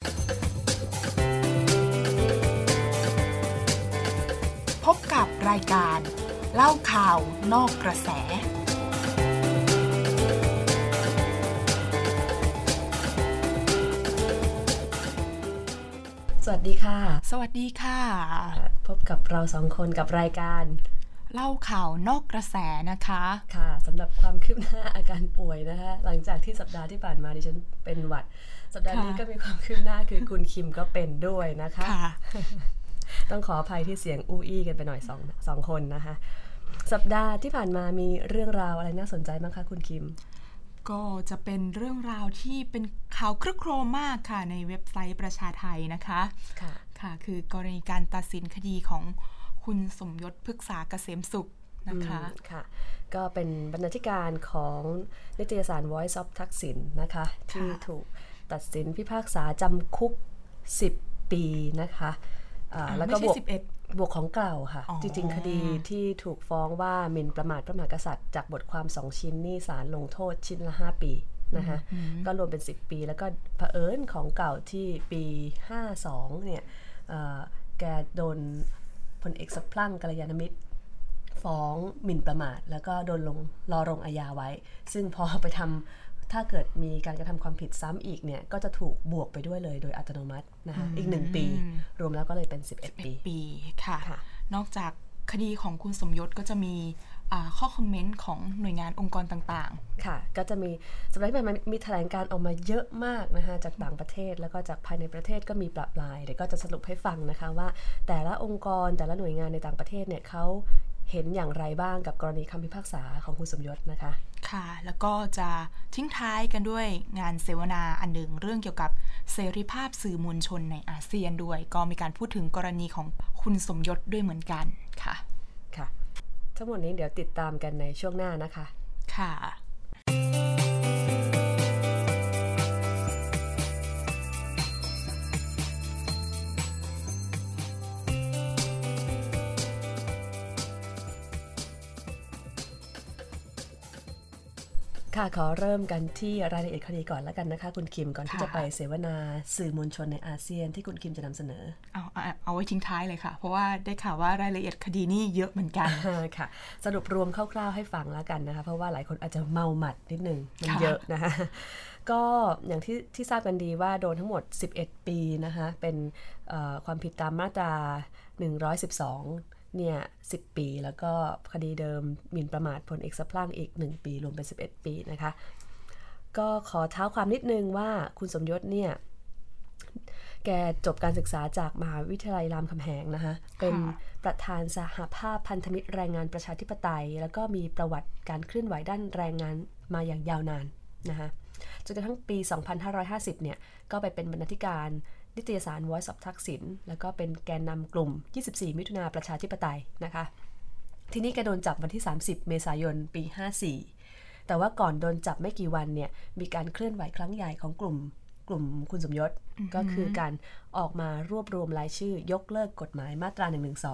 พบกับรายการเล่าข่าวนอกกระแสสวัสดีค่ะสวัสดีค่ะพบกับเรา2คนกับรายการเล่าข่าวนอกกระแสนะคะค่ะสำหรับความคืบหน้าอาการป่วยนะคะหลังจากที่สัปดาห์ที่ผ่านมาดิฉันเป็นหวัดสัปดาห์นี้ก็มีความคืบหน้าคือคุณคิมก็เป็นด้วยนะคะต้องขออภัยที่เสียงอู้อี้กันไปหน่อยสองคนนะคะสัปดาห์ที่ผ่านมามีเรื่องราวอะไรน่าสนใจบ้างคะคุณคิมก็จะเป็นเรื่องราวที่เป็นข่าวครึกโครมมากค่ะในเว็บไซต์ประชาไทยนะคะค่ะคือกรณีการตัดสินคดีของคุณสมยศพฤกษาเกษมสุขนะคะค่ะก็เป็นบรรณาธิการของนิตยสาร Voice of ทักษิณนะคะที่ถูกตัดสินพิพากษาจำคุก10 ปีนะคะแล้วก็บวกของเก่าค่ะจริงๆคดีที่ถูกฟ้องว่าหมิ่นประมาทพระมหากษัตริย์จากบทความ2ชิ้นนี่ศาลลงโทษชิ้นละ5 ปีนะคะก็รวมเป็น10 ปีแล้วก็เผอิญของเก่าที่ปี52เนี่ยแกโดนพลเอกสัพพลั่งกัลยาณมิตรฟ้องหมิ่นประมาทแล้วก็โดนรอลงอาญาไว้ซึ่งพอไปทำถ้าเกิดมีการกระทำความผิดซ้ำอีกเนี่ยก็จะถูกบวกไปด้วยเลยโดยอัตโนมัตินะคะอีก1 ปีรวมแล้วก็เลยเป็น11 ปีค่ะนอกจากคดีของคุณสมยศก็จะมีข้อคอมเมนต์ของหน่วยงานองค์กรต่างๆค่ะก็จะมีสัปดาห์ที่ผ่านมามีแถลงการออกมาเยอะมากนะคะจากต่างประเทศแล้วก็จากภายในประเทศก็มีปรับปรายเดี๋ยวก็จะสรุปให้ฟังนะคะว่าแต่ละองค์กรแต่ละหน่วยงานในต่างประเทศเนี่ยเขาเห็นอย่างไรบ้างกับกรณีคำพิพากษาของคุณสมยศนะคะค่ะแล้วก็จะทิ้งท้ายกันด้วยงานเสวนาอันหนึ่งเรื่องเกี่ยวกับเสรีภาพสื่อมวลชนในอาเซียนด้วยก็มีการพูดถึงกรณีของคุณสมยศด้วยเหมือนกันค่ะค่ะทั้งหมดนี้เดี๋ยวติดตามกันในช่วงหน้านะคะค่ะขอเริ่มกันที่รายละเอียดคดีก่อนแล้วกันนะคะคุณคิมก่อนที่จะไปเสวนาสื่อมวลชนในอาเซียนที่คุณคิมจะนำเสนอเอาไว้ทิ้งท้ายเลยค่ะเพราะว่าได้ข่าวว่ารายละเอียดคดีนี่เยอะเหมือนกันค่ะสรุปรวมคร่าวๆให้ฟังแล้วกันนะคะเพราะว่าหลายคนอาจจะเมาหมัดนิดนึงมันเยอะนะคะก็อย่างที่ทราบกันดีว่าโดนทั้งหมด11 ปีนะคะเป็นความผิดตามมาตรา112เนี่ย10 ปีแล้วก็คดีเดิมหมิ่นประมาทพลเอกสัพพลั่งอีก1 ปีรวมเป็น11 ปีนะคะก็ขอเท้าความนิดนึงว่าคุณสมยศเนี่ยแกจบการศึกษาจากมหาวิทยาลัยรามคำแหงนะคะเป็นประธานสหภาพพันธมิตรแรงงานประชาธิปไตยแล้วก็มีประวัติการเคลื่อนไหวด้านแรงงานมาอย่างยาวนานนะคะจนกระทั่งปี 2550 เนี่ยก็ไปเป็นบรรณาธิการนิตยสาร Voice of ทักษิณแล้วก็เป็นแกนนำกลุ่ม24 มิถุนาประชาธิปไตยนะคะทีนี้แกโดนจับวันที่30 เมษายนปี 54แต่ว่าก่อนโดนจับไม่กี่วันเนี่ยมีการเคลื่อนไหวครั้งใหญ่ของกลุ่มคุณสมยศก็คือการออกมารวบรวมรายชื่อยกเลิกกฎหมายมาตรา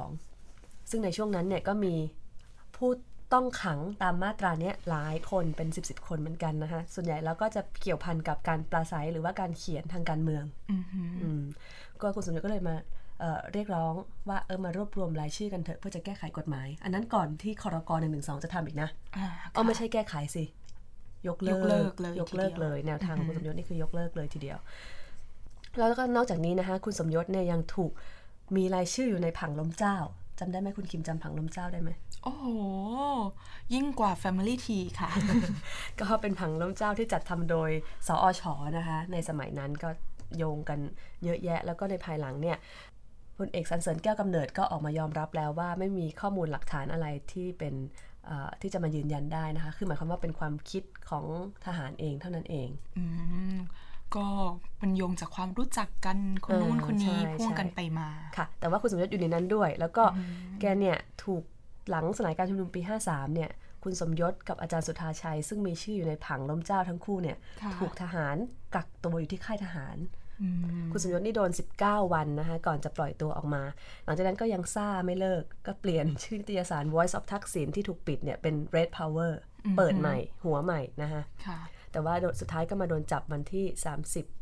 112ซึ่งในช่วงนั้นเนี่ยก็มีผู้ต้องขังตามมาตราเนี้ยหลายคนเป็น10 คนเหมือนกันนะคะส่วนใหญ่แล้วก็จะเกี่ยวพันกับการปราศัยหรือว่าการเขียนทางการเมืองก็คุณสมยศก็เลยมาเรียกร้องว่ามารวบรวมรายชื่อกันเถอะเพื่อจะแก้ไขกฎหมายอันนั้นก่อนที่ครก.112จะทำอีกนะไม่ใช่แก้ไขสิยกเลิกเลยแนวทางของคุณสมยศนี่คือยกเลิกเลยทีเดียวแล้วก็นอกจากนี้นะคะคุณสมยศเนี่ยยังถูกมีรายชื่ออยู่ในผังล้มเจ้าจำได้ไหมคุณคิมจำผังล้มเจ้าได้ไหมโอ้โหยิ่งกว่า Family Tea ค่ะก็เป็นผังล้มเจ้าที่จัดทำโดยสอช.นะคะในสมัยนั้นก็โยงกันเยอะแยะแล้วก็ในภายหลังเนี่ยพลเอกสรรเสริญแก้วกำเนิดก็ออกมายอมรับแล้วว่าไม่มีข้อมูลหลักฐานอะไรที่เป็นที่จะมายืนยันได้นะคะคือหมายความว่าเป็นความคิดของทหารเองเท่านั้นเองก็มันโยงจากความรู้จักกันคนนู้นคนนี้พ่วงกันไปมาค่ะแต่ว่าคุณสมยศอยู่ในนั้นด้วยแล้วก็แกเนี่ยถูกหลังสลายการชุมนุมปี53เนี่ยคุณสมยศกับอาจารย์สุธาชัยซึ่งมีชื่ออยู่ในผังล้มเจ้าทั้งคู่เนี่ยถูกทหารกักตัวอยู่ที่ค่ายทหารคุณสมยศนี่โดน19 วันนะคะก่อนจะปล่อยตัวออกมาหลังจากนั้นก็ยังซ่าไม่เลิกก็เปลี่ยนชื่อนิตยสาร Voice of ทักษิณที่ถูกปิดเนี่ยเป็น Red Power เปิดใหม่หัวใหม่นะคะแต่ว่าสุดท้ายก็มาโดนจับวันที่30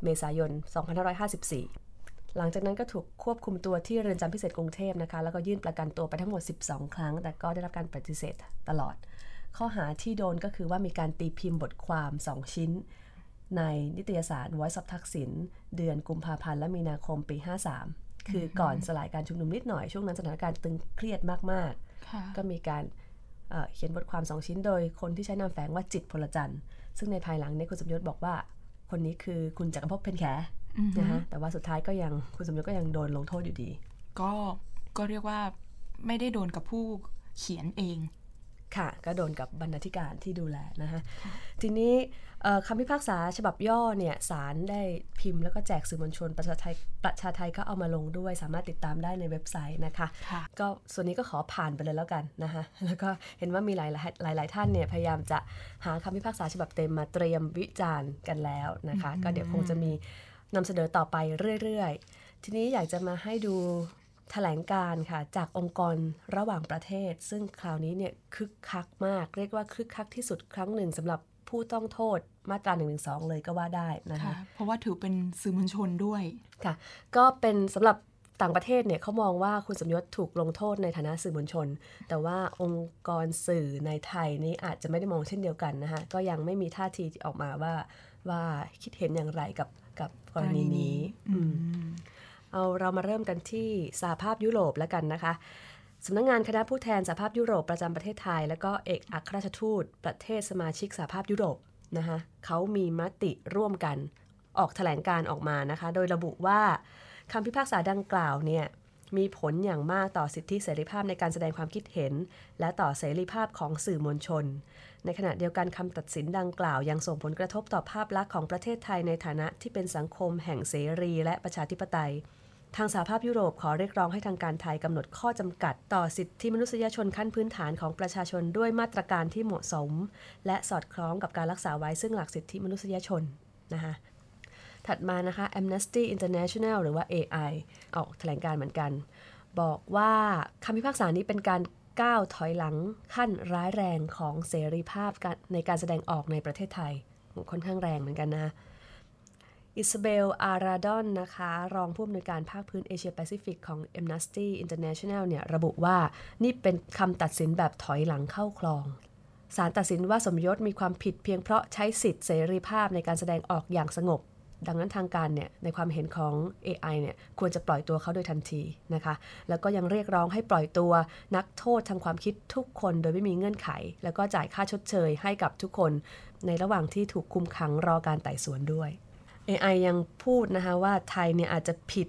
เมษายน 2554 หลังจากนั้นก็ถูกควบคุมตัวที่เรือนจำพิเศษกรุงเทพนะคะแล้วก็ยื่นประกันตัวไปทั้งหมด12ครั้งแต่ก็ได้รับการปฏิเสธตลอดข้อหาที่โดนก็คือว่ามีการตีพิมพ์บทความ2ชิ้นในนิตยสาร Voice of ทักษิณเดือนกุมภาพันธ์และมีนาคมปี53คือก่อนสลายการชุมนุมนิดหน่อยช่วงนั้นสถานการณ์ตึงเครียดมากๆก็มีการเขียนบทความ2ชิ้นโดยคนที่ใช้นามแฝงว่าจิตรพลจันทร์ซึ่งในภายหลังเนี่ยคุณสมยศบอกว่าคนนี้คือคุณจักรภพเพ็ญแขนะคะแต่ว่าสุดท้ายก็ยังคุณสมยศก็ยังโดนลงโทษอยู่ดีก็เรียกว่าไม่ได้โดนกับผู้เขียนเองค่ะก็โดนกับบรรณาธิการที่ดูแลนะคะทีนี้คำพิพากษาฉบับย่อเนี่ยศาลได้พิมพ์แล้วก็แจกสื่อมวลชนประชาไทยก็เอามาลงด้วยสามารถติดตามได้ในเว็บไซต์นะคะก็ส่วนนี้ก็ขอผ่านไปเลยแล้วกันนะคะแล้วก็เห็นว่ามีหลายท่านเนี่ยพยายามจะหาคำพิพากษาฉบับเต็มมาเตรียมวิจารณ์กันแล้วนะคะก็เดี๋ยวคงจะมีนำเสนอต่อไปเรื่อยๆทีนี้อยากจะมาให้ดูแถลงการค่ะจากองค์กรระหว่างประเทศซึ่งคราวนี้เนี่ยคึกคักมากเรียกว่าคึกคักที่สุดครั้งหนึ่งสำหรับผู้ต้องโทษมาตรา112เลยก็ว่าได้นะคะเพราะว่าถือเป็นสื่อมวลชนด้วยค่ะก็เป็นสำหรับต่างประเทศเนี่ยเขามองว่าคุณสมยศถูกลงโทษในฐานะสื่อมวลชนแต่ว่าองค์กรสื่อในไทยนี้อาจจะไม่ได้มองเช่นเดียวกันนะคะก็ยังไม่มีท่าทีออกมาว่าคิดเห็นอย่างไรกับกรณีนี้เรามาเริ่มกันที่สหภาพยุโรปแล้วกันนะคะสำนักงานคณะผู้แทนสหภาพยุโรปประจำประเทศไทยแล้วก็เอกอัครราชทูตประเทศสมาชิกสหภาพยุโรปนะคะเขามีมติร่วมกันออกแถลงการออกมานะคะโดยระบุว่าคำพิพากษาดังกล่าวเนี่ยมีผลอย่างมากต่อสิทธิเสรีภาพในการแสดงความคิดเห็นและต่อเสรีภาพของสื่อมวลชนในขณะเดียวกันคำตัดสินดังกล่าวยังส่งผลกระทบต่อภาพลักษณ์ของประเทศไทยในฐานะที่เป็นสังคมแห่งเสรีและประชาธิปไตยทางสหภาพยุโรปขอเรียกร้องให้ทางการไทยกำหนดข้อจำกัดต่อสิทธิมนุษยชนขั้นพื้นฐานของประชาชนด้วยมาตรการที่เหมาะสมและสอดคล้องกับการรักษาไว้ซึ่งหลักสิทธิมนุษยชนนะคะถัดมานะคะ Amnesty International หรือว่า AI ออกแถลงการเหมือนกันบอกว่าคำพิพากษานี้เป็นการก้าวถอยหลังขั้นร้ายแรงของเสรีภาพในการแสดงออกในประเทศไทยค่อนข้างแรงเหมือนกันนะอิซาเบล อาราดอนนะคะรองผู้อำนวยการภาคพื้นเอเชียแปซิฟิกของ Amnesty International เนี่ยระบุว่านี่เป็นคำตัดสินแบบถอยหลังเข้าคลองศาลตัดสินว่าสมยศมีความผิดเพียงเพราะใช้สิทธิเสรีภาพในการแสดงออกอย่างสงบดังนั้นทางการเนี่ยในความเห็นของ AI เนี่ยควรจะปล่อยตัวเขาโดยทันทีนะคะแล้วก็ยังเรียกร้องให้ปล่อยตัวนักโทษทางความคิดทุกคนโดยไม่มีเงื่อนไขแล้วก็จ่ายค่าชดเชยให้กับทุกคนในระหว่างที่ถูกคุมขังรอการไต่สวนด้วยAI ยังพูดนะคะว่าไทยเนี่ยอาจจะผิด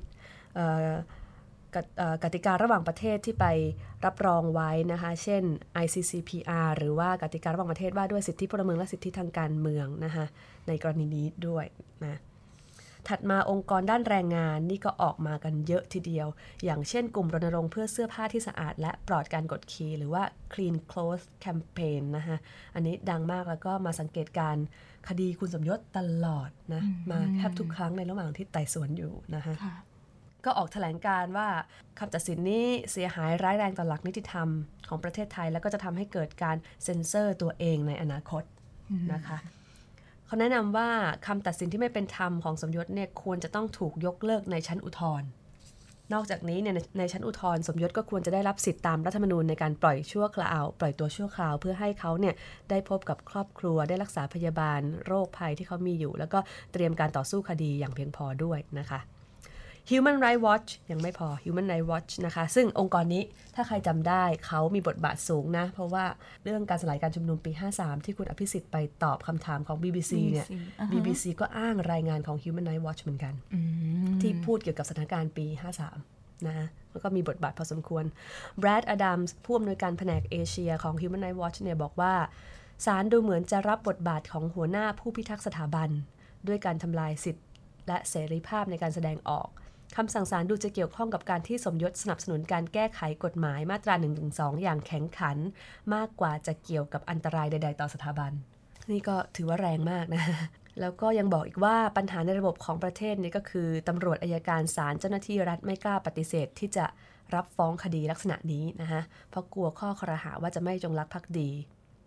กติการะหว่างประเทศที่ไปรับรองไว้นะคะเช่น ICCPR หรือว่ากติการะหว่างประเทศว่าด้วยสิทธิพลเมืองและสิทธิทางการเมืองนะคะในกรณีนี้ด้วยนะถัดมาองค์กรด้านแรงงานนี่ก็ออกมากันเยอะทีเดียวอย่างเช่นกลุ่มรณรงค์เพื่อเสื้อผ้าที่สะอาดและปลอดการกดขี่หรือว่า Clean Clothes Campaign นะคะอันนี้ดังมากแล้วก็มาสังเกตการคดีคุณสมยศตลอดนะมาแทบทุกครั้งในระหว่างที่ไต่สวนอยู่นะคะก็ออกแถลงการว่าคำตัดสินนี้เสียหายร้ายแรงต่อหลักนิติธรรมของประเทศไทยแล้วก็จะทำให้เกิดการเซ็นเซอร์ตัวเองในอนาคตนะคะเขาแนะนำว่าคำตัดสินที่ไม่เป็นธรรมของสมยศเนี่ยควรจะต้องถูกยกเลิกในชั้นอุทธรณ์นอกจากนี้เนี่ยในชั้นอุทธรณ์สมยศก็ควรจะได้รับสิทธิตามรัฐธรรมนูญในการปล่อยตัวชั่วคราวเพื่อให้เขาเนี่ยได้พบกับครอบครัวได้รักษาพยาบาลโรคภัยที่เขามีอยู่แล้วก็เตรียมการต่อสู้คดีอย่างเพียงพอด้วยนะคะ Human Rights Watch ยังไม่พอ Human Rights Watch นะคะซึ่งองค์กรนี้ถ้าใครจำได้เขามีบทบาทสูงนะเพราะว่าเรื่องการสลายการชุมนุมปี53ที่คุณอภิสิทธิ์ไปตอบคำถามของ BBC เนี่ย BBC ก็อ้างรายงานของ Human Rights Watch เหมือนกันที่พูดเกี่ยวกับสถานการณ์ปี53นะแล้วก็มีบทบาทพอสมควร Brad Adams ผู้อำนวยการแผนกเอเชียของ Human Rights Watch เนี่ยบอกว่าศาลดูเหมือนจะรับบทบาทของหัวหน้าผู้พิทักษ์สถาบันด้วยการทำลายสิทธิและเสรีภาพในการแสดงออกคำสั่งศาลดูจะเกี่ยวข้องกับการที่สมยศสนับสนุนการแก้ไขกฎหมายมาตรา 112 อย่างแข็งขันมากกว่าจะเกี่ยวกับอันตรายใดๆต่อสถาบันนี่ก็ถือว่าแรงมากนะแล้วก็ยังบอกอีกว่าปัญหาในระบบของประเทศนี้ก็คือตำรวจอัยการศาลเจ้าหน้าที่รัฐไม่กล้าปฏิเสธที่จะรับฟ้องคดีลักษณะนี้นะคะเพราะกลัวข้อครหาว่าจะไม่จงรักภักดี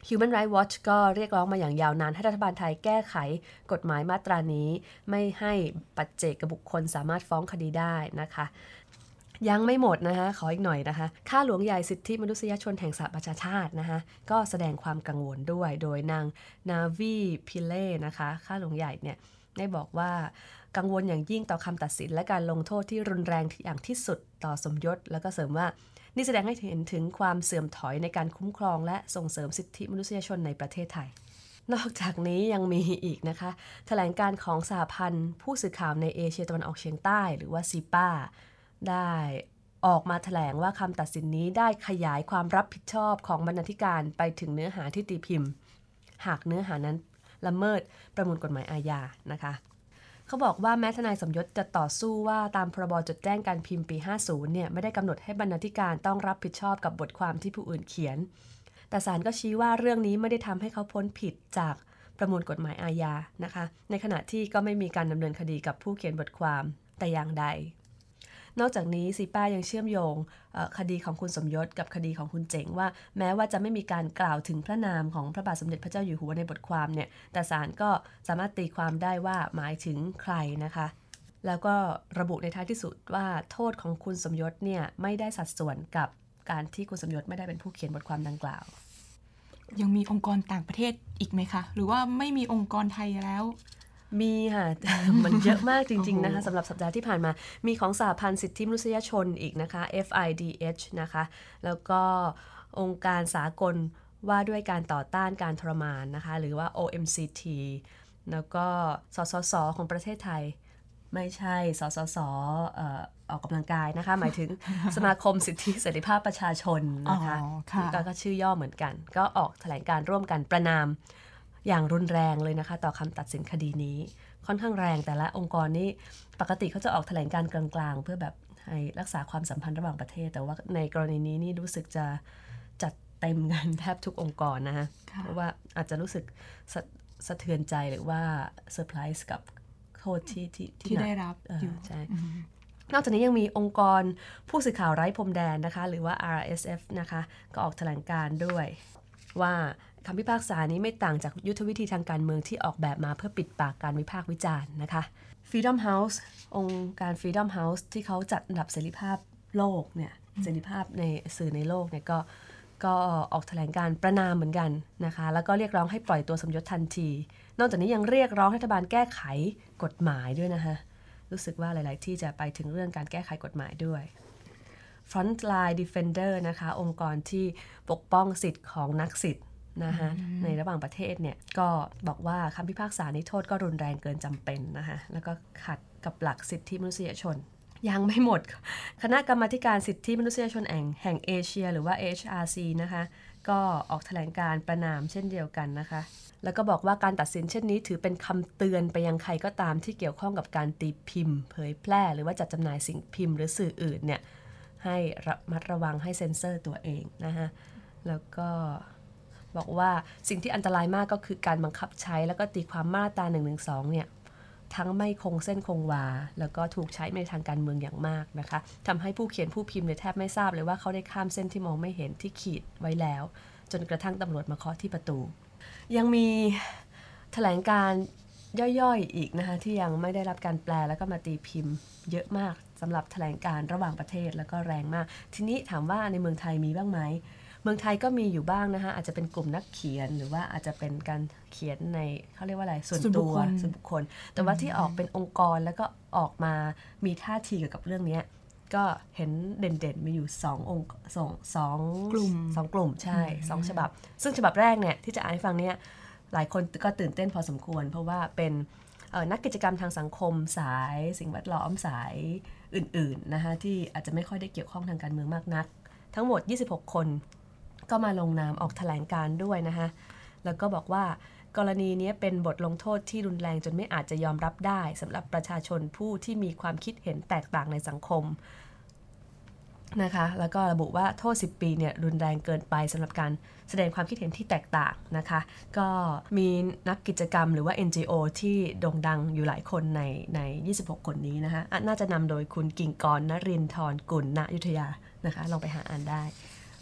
Human Rights Watch ก็เรียกร้องมาอย่างยาวนานให้รัฐบาลไทยแก้ไขกฎหมายมาตรานี้ไม่ให้ปัจเจกบุคคลสามารถฟ้องคดีได้นะคะยังไม่หมดนะคะขออีกหน่อยนะคะข้าหลวงใหญ่สิทธิมนุษยชนแห่งสหประชาชาตินะคะก็แสดงความกังวลด้วยโดยนางนาวีพิเล่นะคะข้าหลวงใหญ่เนี่ยได้บอกว่ากังวลอย่างยิ่งต่อคำตัดสินและการลงโทษที่รุนแรงอย่างที่สุดต่อสมยศแล้วก็เสริมว่านี่แสดงให้เห็นถึงความเสื่อมถอยในการคุ้มครองและส่งเสริมสิทธิมนุษยชนในประเทศไทยนอกจากนี้ยังมีอีกนะคะแถลงการของสหพันธ์ผู้สื่อข่าวในเอเชียตะวันออกเฉียงใต้หรือว่าซีป้าได้ออกมาแถลงว่าคำตัดสินนี้ได้ขยายความรับผิดชอบของบรรณาธิการไปถึงเนื้อหาที่ตีพิมพ์หากเนื้อหานั้นละเมิดประมวลกฎหมายอาญานะคะเขาบอกว่าแม้ทนายสมยศจะต่อสู้ว่าตามพรบจดแจ้งการพิมพ์ปี 50 เนี่ยไม่ได้กำหนดให้บรรณาธิการต้องรับผิดชอบกับบทความที่ผู้อื่นเขียนแต่ศาลก็ชี้ว่าเรื่องนี้ไม่ได้ทำให้เขาพ้นผิดจากประมวลกฎหมายอาญานะคะในขณะที่ก็ไม่มีการดำเนินคดีกับผู้เขียนบทความแต่อย่างใดนอกจากนี้ซีป้ายังเชื่อมโยงคดีของคุณสมยศกับคดีของคุณเจ๋งว่าแม้ว่าจะไม่มีการกล่าวถึงพระนามของพระบาทสมเด็จพระเจ้าอยู่หัวในบทความเนี่ยแต่ศาลก็สามารถตีความได้ว่าหมายถึงใครนะคะแล้วก็ระบุในท้ายที่สุดว่าโทษของคุณสมยศเนี่ยไม่ได้สัดส่วนกับการที่คุณสมยศไม่ได้เป็นผู้เขียนบทความดังกล่าวยังมีองค์กรต่างประเทศอีกไหมคะหรือว่าไม่มีองค์กรไทยแล้วมีค่ะ มันเยอะมากจริงๆนะคะสำหรับสัปดาห์ที่ผ่านมามีของสหพันธ์สิทธิมนุษยชนอีกนะคะ FIDH นะคะแล้วก็องค์การสากลว่าด้วยการต่อต้านการทรมานนะคะหรือว่า OMCT แล้วก็สสส.ของประเทศไทยไม่ใช่สสส.ออกกำลังกายนะคะหมายถึง สมาคมสิทธิเสรีภาพประชาชนนะคะก็ชื่อย่อเหมือนกันก็ออกแถลงการร่วมกันประนามอย่างรุนแรงเลยนะคะต่อคำตัดสินคดีนี้ค่อนข้างแรงแต่ละองค์กรนี้ปกติเขาจะออกแถลงการกลางๆเพื่อแบบให้รักษาความสัมพันธ์ระหว่างประเทศแต่ว่าในกรณีนี้นี่รู้สึกจะจัดเต็มกันแทบทุกองค์กรนะคะเพราะว่าอาจจะรู้สึกสะเทือนใจหรือว่าเซอร์ไพรส์กับโทษที่ได้รับใช่นอกจากนี้ยังมีองค์กรผู้สื่อข่าวไร้พรมแดนนะคะหรือว่า RSF นะคะก็ออกแถลงการด้วยว่าคำพิพากษานี้ไม่ต่างจากยุทธวิธีทางการเมืองที่ออกแบบมาเพื่อปิดปากการวิพากษ์วิจารณ์นะคะ Freedom House องค์การ Freedom House ที่เขาจัดอันดับเสรีภาพโลกเนี่ยเสรีภาพในสื่อในโลกเนี่ยก็ออกแถลงการประณามเหมือนกันนะคะแล้วก็เรียกร้องให้ปล่อยตัวสมยศทันทีนอกจากนี้ยังเรียกร้องให้รัฐบาลแก้ไขกฎหมายด้วยนะคะรู้สึกว่าหลายๆที่จะไปถึงเรื่องการแก้ไขกฎหมายด้วย Frontline Defender นะคะองค์กรที่ปกป้องสิทธิ์ของนักสิทธิ์นะคะในระหว่างประเทศเนี่ยก็บอกว่าคำพิพากษานี้โทษก็รุนแรงเกินจำเป็นนะคะแล้วก็ขัดกับหลักสิทธิมนุษยชนยังไม่หมดคณะกรรมาธิการสิทธิมนุษยชนแห่งเอเชียหรือว่า HRC นะคะก็ออกแถลงการประณามเช่นเดียวกันนะคะแล้วก็บอกว่าการตัดสินเช่นนี้ถือเป็นคำเตือนไปยังใครก็ตามที่เกี่ยวข้องกับการตีพิมพ์เผยแพร่หรือว่าจัดจำหน่ายสิ่งพิมพ์หรือสื่ออื่นเนี่ยให้ระมัดระวังให้เซ็นเซอร์ตัวเองนะคะแล้วก็บอกว่าสิ่งที่อันตรายมากก็คือการบังคับใช้แล้วก็ตีความมาตรา112เนี่ยทั้งไม่คงเส้นคงวาแล้วก็ถูกใช้ในทางการเมืองอย่างมากนะคะทำให้ผู้เขียนผู้พิมพ์เนี่ยแทบไม่ทราบเลยว่าเขาได้ข้ามเส้นที่มองไม่เห็นที่ขีดไว้แล้วจนกระทั่งตำรวจมาเคาะที่ประตูยังมีแถลงการย่อยๆอีกนะคะที่ยังไม่ได้รับการแปลแล้วก็มาตีพิมพ์เยอะมากสำหรับแถลงการระหว่างประเทศแล้วก็แรงมากทีนี้ถามว่าในเมืองไทยมีบ้างไหมเมืองไทยก็มีอยู่บ้างนะคะอาจจะเป็นกลุ่มนักเขียนหรือว่าอาจจะเป็นการเขียนในเขาเรียกว่าอะไรส่วนตัวส่วนบุคคลแต่ว่าที่ออกเป็นองค์กรแล้วก็ออกมามีท่าทีเกี่ยวกับเรื่องนี้ก็เห็นเด่นๆมีอยู่2 กลุ่มใช่2ฉบับซึ่งฉบับแรกเนี่ยที่จะอ่านให้ฟังเนี่ยหลายคนก็ตื่นเต้นพอสมควรเพราะว่าเป็นนักกิจกรรมทางสังคมสายสิ่งแวดล้อมสายอื่นๆนะคะที่อาจจะไม่ค่อยได้เกี่ยวข้องทางการเมืองมากนักทั้งหมด26คนก็มาลงนามออกแถลงการด้วยนะคะแล้วก็บอกว่ากรณีนี้เป็นบทลงโทษที่รุนแรงจนไม่อาจจะยอมรับได้สำหรับประชาชนผู้ที่มีความคิดเห็นแตกต่างในสังคมนะคะแล้วก็ระบุว่าโทษ10 ปีเนี่ยรุนแรงเกินไปสำหรับการแสดงความคิดเห็นที่แตกต่างนะคะก็มีนักกิจกรรมหรือว่า NGO ที่โด่งดังอยู่หลายคนใน26 คนนี้นะคะน่าจะนำโดยคุณกิ่งกร นรินทร์ กุล ณ อยุธยานะคะลองไปหาอ่านได้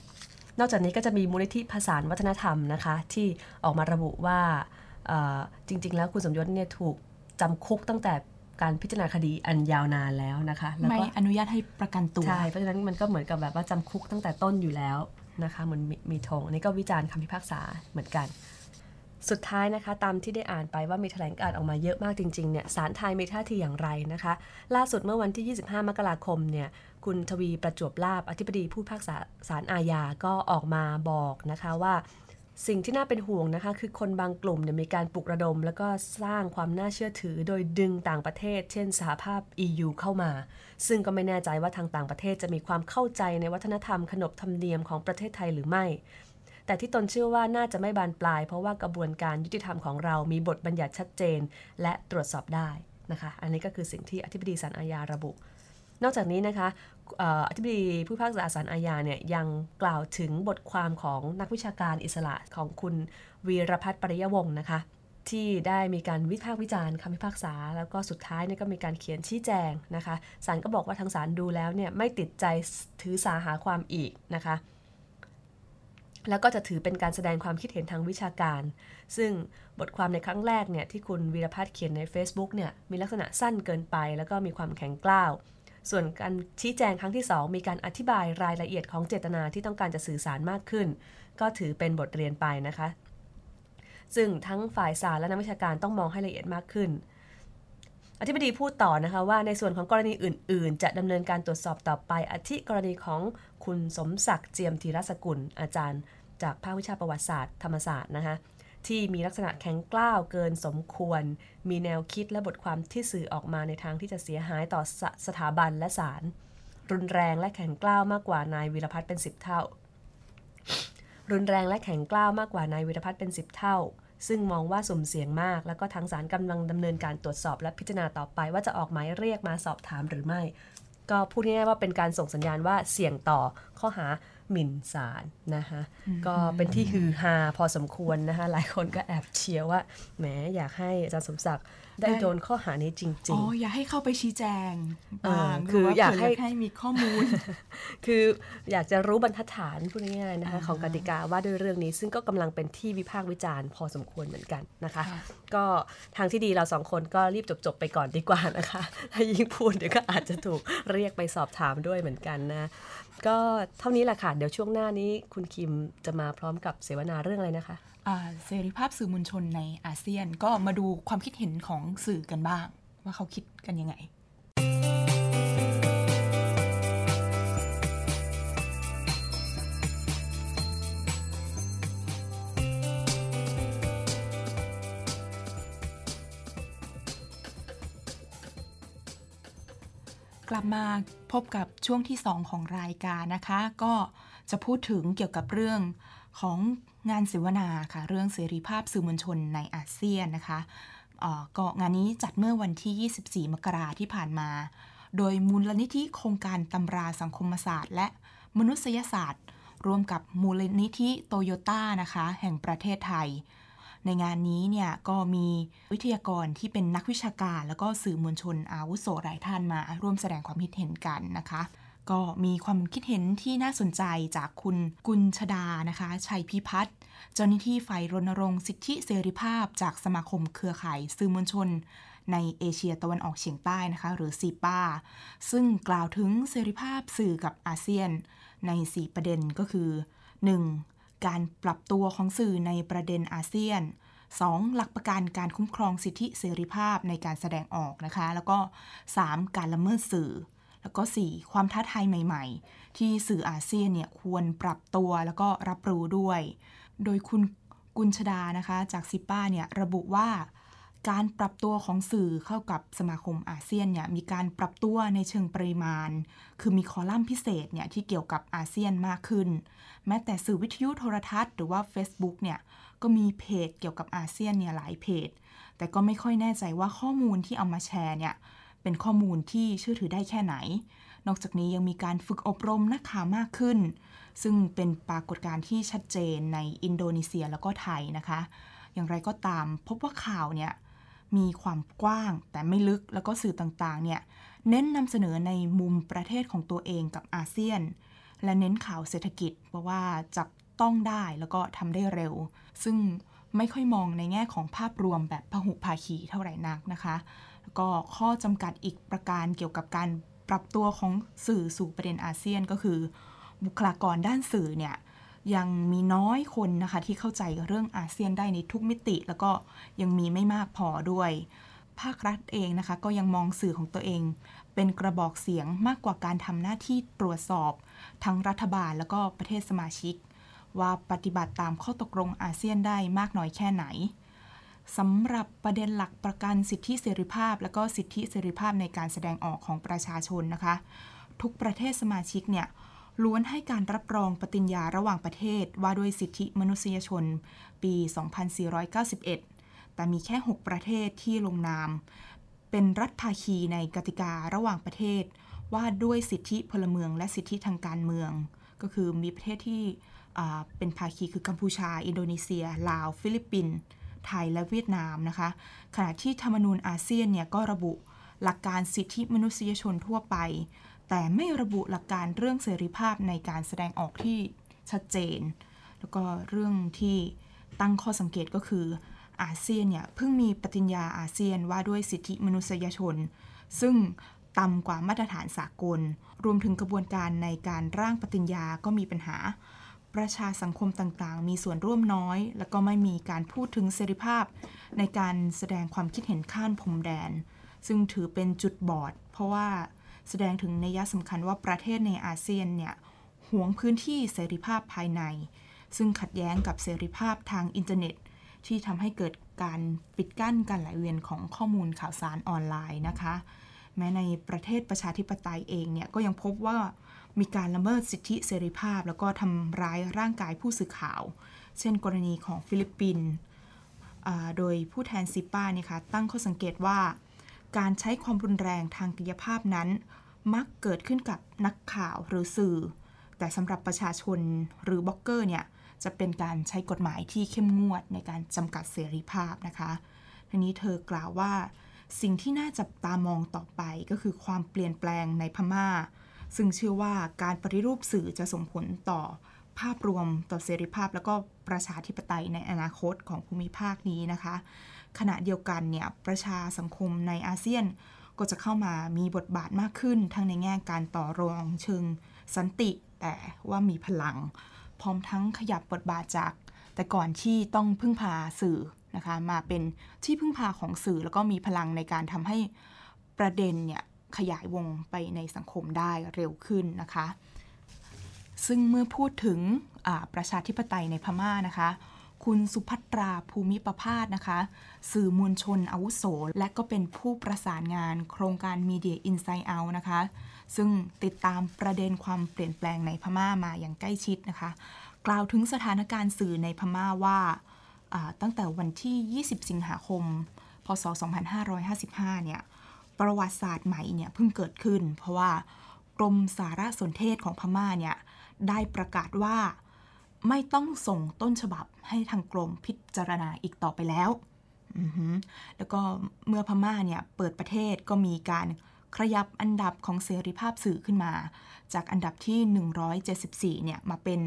นอกจากนี้ก็จะมีมูลนิธิผสานวัฒนธรรมนะคะที่ออกมาระบุว่าจริงๆแล้วคุณสมยศเนี่ยถูกจำคุกตั้งแต่การพิจารณาคดีอันยาวนานแล้วนะคะแล้วก็ไม่อนุญาตให้ประกันตัวใช่เพราะฉะนั้นมันก็เหมือนกับแบบว่าจำคุกตั้งแต่ต้นอยู่แล้วนะคะเหมือนมีธงอันนี้ก็วิจารณ์คำพิพากษาเหมือนกันสุดท้ายนะคะตามที่ได้อ่านไปว่ามีแถลงการณ์ออกมาเยอะมากจริงๆเนี่ยศาลไทยมีท่าทีอย่างไรนะคะล่าสุดเมื่อวันที่25มกราคมเนี่ยคุณทวีประจวบลาภอธิบดีผู้พิพากษาศาลอาญาก็ออกมาบอกนะคะว่าสิ่งที่น่าเป็นห่วงนะคะคือคนบางกลุ่มเนี่ยมีการปลุกระดมแล้วก็สร้างความน่าเชื่อถือโดยดึงต่างประเทศเช่นสหภาพ EU เข้ามาซึ่งก็ไม่แน่ใจว่าทางต่างประเทศจะมีความเข้าใจในวัฒนธรรมขนบธรรมเนียมของประเทศไทยหรือไม่แต่ที่ตนเชื่อว่าน่าจะไม่บานปลายเพราะว่ากระบวนการยุติธรรมของเรามีบทบัญญัติชัดเจนและตรวจสอบได้นะคะอันนี้ก็คือสิ่งที่อธิบดีศาลอาญาระบุนอกจากนี้นะคะอธิบดีผู้พิพากษาศาลอาญาเนี่ยยังกล่าวถึงบทความของนักวิชาการอิสระของคุณวีรพัฒน์ปริยวงศ์นะคะที่ได้มีการวิพากษ์วิจารณ์คำพิพากษาแล้วก็สุดท้ายเนี่ยก็มีการเขียนชี้แจงนะคะศาลก็บอกว่าทางศาลดูแล้วเนี่ยไม่ติดใจถือสาหาความอีกนะคะแล้วก็จะถือเป็นการแสดงความคิดเห็นทางวิชาการซึ่งบทความในครั้งแรกเนี่ยที่คุณวีรพัฒน์เขียนใน Facebook เนี่ยมีลักษณะสั้นเกินไปแล้วก็มีความแข็งกร้าวส่วนการชี้แจงครั้งที่2มีการอธิบายรายละเอียดของเจตนาที่ต้องการจะสื่อสารมากขึ้นก็ถือเป็นบทเรียนไปนะคะซึ่งทั้งฝ่ายศาลและนักวิชาการต้องมองให้ละเอียดมากขึ้นอธิบดีพูดต่อนะคะว่าในส่วนของกรณีอื่นๆจะดำเนินการตรวจสอบต่อไปอาทิกรณีของคุณสมศักดิ์เจียมธีรสกุลอาจารย์จากภาควิชาประวัติศาสตร์ธรรมศาสตร์นะคะที่มีลักษณะแข็งกร้าวเกินสมควรมีแนวคิดและบทความที่สื่อออกมาในทางที่จะเสียหายต่อสถาบันและศาลรุนแรงและแข็งกร้าวมากกว่านายวีรพัฒน์เป็น10เท่ารุนแรงและแข็งกร้าวมากกว่านายวีรพัฒน์เป็น10เท่าซึ่งมองว่าสุ่มเสี่ยงมากแล้วก็ทางศาลกำลังดำเนินการตรวจสอบและพิจารณาต่อไปว่าจะออกหมายเรียกมาสอบถามหรือไม่ก็พูดง่ายๆว่าเป็นการส่งสัญญาณว่าเสี่ยงต่อข้อหาหมิ่นศาลนะคะก็เป็นที่ฮือฮาพอสมควรนะคะหลายคนก็แอบเชียร์ว่าแหมอยากให้อาจารย์สมศักดิ์ได้โดนข้อหานี้จริงๆอยากให้เข้าไปชี้แจงคืออยากให้มีข้อมูลคืออยากจะรู้บรรทัดฐานพูดง่ายๆนะคะของกติกาว่าด้วยเรื่องนี้ซึ่งก็กำลังเป็นที่วิพากษ์วิจารณ์พอสมควรเหมือนกันนะคะก็ทางที่ดีเรา2คนก็รีบจบไปก่อนดีกว่านะคะถ้ายิ่งพูดเดี๋ยวก็อาจจะถูกเรียกไปสอบถามด้วยเหมือนกันนะก็เท่านี้แหละค่ะเดี๋ยวช่วงหน้านี้คุณคิมจะมาพร้อมกับเสวนาเรื่องอะไรนะคะเสรีภาพสื่อมวลชนในอาเซียนก็มาดูความคิดเห็นของสื่อกันบ้างว่าเขาคิดกันยังไงกลับมาพบกับช่วงที่2ของรายการนะคะก็จะพูดถึงเกี่ยวกับเรื่องของงานเสวนาค่ะเรื่องเสรีภาพสื่อมวลชนในอาเซียนนะคะก็งานนี้จัดเมื่อวันที่24มกราคมที่ผ่านมาโดยมูลนิธิโครงการตำราสังคมศาสตร์และมนุษยศาสตร์ร่วมกับมูลนิธิโตโยต้านะคะแห่งประเทศไทยในงานนี้เนี่ยก็มีวิทยากรที่เป็นนักวิชาการแล้วก็สื่อมวลชนอาวุโสหลายท่านมาร่วมแสดงความคิดเห็นกันนะคะก็มีความคิดเห็นที่น่าสนใจจากคุณกุลชดานะคะชัยพิพัฒน์เจ้าหน้าที่ฝ่ายรณรงค์สิทธิเสรีภาพจากสมาคมเครือข่ายสื่อมวลชนในเอเชียตะวันออกเฉียงใต้นะคะหรือซีป้าซึ่งกล่าวถึงเสรีภาพสื่อกับอาเซียนใน4ประเด็นก็คือ 1. การปรับตัวของสื่อในประเด็นอาเซียน 2. หลักประกันการคุ้มครองสิทธิเสรีภาพในการแสดงออกนะคะแล้วก็ 3. การละเมิดสื่อแล้วก็ 4. ความท้าทายใหม่ๆที่สื่ออาเซียนเนี่ยควรปรับตัวแล้วก็รับรู้ด้วยโดยคุณกุลชดานะคะจากซิป้าเนี่ยระบุว่าการปรับตัวของสื่อเข้ากับสมาคมอาเซียนเนี่ยมีการปรับตัวในเชิงปริมาณคือมีคอลัมน์พิเศษเนี่ยที่เกี่ยวกับอาเซียนมากขึ้นแม้แต่สื่อวิทยุโทรทัศน์หรือว่า Facebook เนี่ยก็มีเพจเกี่ยวกับอาเซียนเนี่ยหลายเพจแต่ก็ไม่ค่อยแน่ใจว่าข้อมูลที่เอามาแชร์เนี่ยเป็นข้อมูลที่เชื่อถือได้แค่ไหนนอกจากนี้ยังมีการฝึกอบรมนักข่าวมากขึ้นซึ่งเป็นปรากฏการณ์ที่ชัดเจนในอินโดนีเซียแล้วก็ไทยนะคะอย่างไรก็ตามพบว่าข่าวเนี่ยมีความกว้างแต่ไม่ลึกแล้วก็สื่อต่างๆเนี่ยเน้นนำเสนอในมุมประเทศของตัวเองกับอาเซียนและเน้นข่าวเศรษฐกิจเพราะว่าจับต้องได้แล้วก็ทำได้เร็วซึ่งไม่ค่อยมองในแง่ของภาพรวมแบบพหุภาคีเท่าไหร่นักนะคะแล้วก็ข้อจำกัดอีกประการเกี่ยวกับการปรับตัวของสื่อสู่ประเด็นอาเซียนก็คือบุคลากรด้านสื่อเนี่ยยังมีน้อยคนนะคะที่เข้าใจเรื่องอาเซียนได้ในทุกมิติแล้วก็ยังมีไม่มากพอด้วยภาครัฐเองนะคะก็ยังมองสื่อของตัวเองเป็นกระบอกเสียงมากกว่าการทำหน้าที่ตรวจสอบทั้งรัฐบาลแล้วก็ประเทศสมาชิกว่าปฏิบัติตามข้อตกลงอาเซียนได้มากน้อยแค่ไหนสำหรับประเด็นหลักประกันสิทธิเสรีภาพและก็สิทธิเสรีภาพในการแสดงออกของประชาชนนะคะทุกประเทศสมาชิกเนี่ยล้วนให้การรับรองปฏิญญาระหว่างประเทศว่าด้วยสิทธิมนุษยชนปี 2491 แต่มีแค่ 6 ประเทศที่ลงนามเป็นรัฐภาคีในกติการะหว่างประเทศว่าด้วยสิทธิพลเมืองและสิทธิทางการเมืองก็คือมีประเทศที่เป็นภาคีคือกัมพูชาอินโดนีเซียลาวฟิลิปปินส์ไทยและเวียดนามนะคะขณะที่ธรรมนูญอาเซียนเนี่ยก็ระบุหลักการสิทธิมนุษยชนทั่วไปแต่ไม่ระบุหลักการเรื่องเสรีภาพในการแสดงออกที่ชัดเจนแล้วก็เรื่องที่ตั้งข้อสังเกตก็คืออาเซียนเนี่ยเพิ่งมีปฏิญญาอาเซียนว่าด้วยสิทธิมนุษยชนซึ่งต่ำกว่ามาตรฐานสากลรวมถึงกระบวนการในการร่างปฏิญญาก็มีปัญหาประชาสังคมต่างๆมีส่วนร่วมน้อยแล้วก็ไม่มีการพูดถึงเสรีภาพในการแสดงความคิดเห็นข้ามพรมแดนซึ่งถือเป็นจุดบอดเพราะว่าแสดงถึงนัยสำคัญว่าประเทศในอาเซียนเนี่ยหวงพื้นที่เสรีภาพภายในซึ่งขัดแย้งกับเสรีภาพทางอินเทอร์เน็ตที่ทำให้เกิดการปิดกั้นการไหลเวียนของข้อมูลข่าวสารออนไลน์นะคะแม้ในประเทศประชาธิปไตยเองเนี่ยก็ยังพบว่ามีการละเมิดสิทธิเสรีภาพแล้วก็ทำร้ายร่างกายผู้สื่อข่าวเช่นกรณีของฟิลิปปินส์โดยผู้แทนซิป้าเนี่ยค่ะตั้งข้อสังเกตว่าการใช้ความรุนแรงทางกายภาพนั้นมักเกิดขึ้นกับนักข่าวหรือสื่อแต่สำหรับประชาชนหรือบล็อกเกอร์เนี่ยจะเป็นการใช้กฎหมายที่เข้มงวดในการจำกัดเสรีภาพนะคะทีนี้เธอกล่าวว่าสิ่งที่น่าจับตามองต่อไปก็คือความเปลี่ยนแปลงในพม่าซึ่งเชื่อว่าการปฏิรูปสื่อจะส่งผลต่อภาพรวมต่อเสรีภาพแล้วก็ประชาธิปไตยในอนาคตของภูมิภาคนี้นะคะขณะเดียวกันเนี่ยประชาสังคมในอาเซียนก็จะเข้ามามีบทบาทมากขึ้นทั้งในแง่การต่อรองเชิงสันติแต่ว่ามีพลังพร้อมทั้งขยับบทบาทจากแต่ก่อนที่ต้องพึ่งพาสื่อนะคะมาเป็นที่พึ่งพาของสื่อแล้วก็มีพลังในการทำให้ประเด็นเนี่ยขยายวงไปในสังคมได้เร็วขึ้นนะคะซึ่งเมื่อพูดถึงประชาธิปไตยในพม่านะคะคุณสุภัตราภูมิประภาสนะคะสื่อมวลชนอาวุโสและก็เป็นผู้ประสานงานโครงการ Media Inside Out นะคะซึ่งติดตามประเด็นความเปลี่ยนแปลงในพม่ามาอย่างใกล้ชิดนะคะกล่าวถึงสถานการณ์สื่อในพม่าว่าตั้งแต่วันที่20สิงหาคมพศ2555เนี่ยประวัติศาสตร์ใหม่เนี่ยเพิ่งเกิดขึ้นเพราะว่ากรมสารสนเทศของพม่าเนี่ยได้ประกาศว่าไม่ต้องส่งต้นฉบับให้ทางกรมพิจารณาอีกต่อไปแล้วแล้วก็เมื่อพม่าเนี่ยเปิดประเทศก็มีการขยับอันดับของเสรีภาพสื่อขึ้นมาจากอันดับที่174เนี่ยมาเป็น